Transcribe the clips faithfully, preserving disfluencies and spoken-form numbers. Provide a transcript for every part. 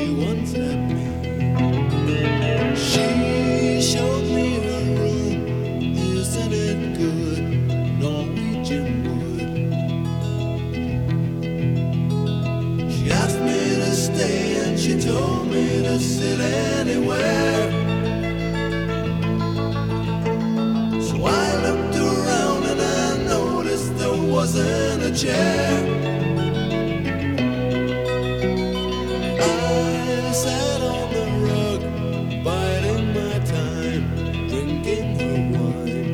once had me. She showed me her room. Isn't it good? Norwegian wood. She asked me to stay and she told me to sit anywhere. So I looked around and I noticed there wasn't a chair. I sat on the rug, biding my time, drinking her wine.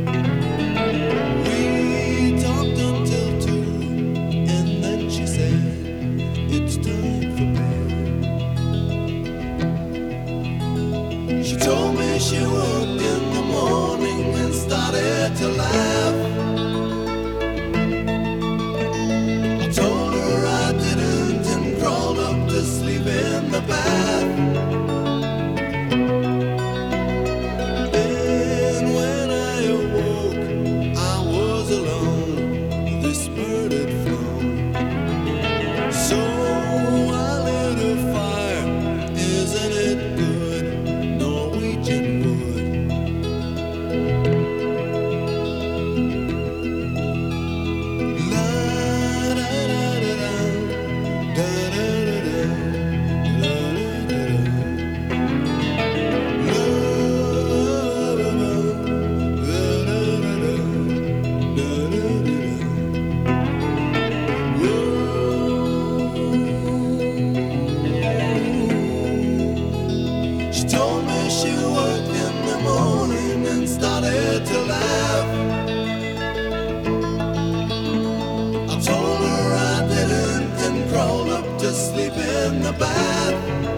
We talked until two, and then she said, "It's time for bed." She told me she woke in the morning and started to laugh. I told her I didn't and crawled up to sleep in the bath. And when I awoke, I was alone. This bird had flown. So I lit a fire. Isn't it good? Norwegian wood. La da da da da, da da da da, la da da da. La la la, la da da da, la da da da. She told me she woke in the morning and started to laugh. I told her I didn't and crawled up to sleep in the bath.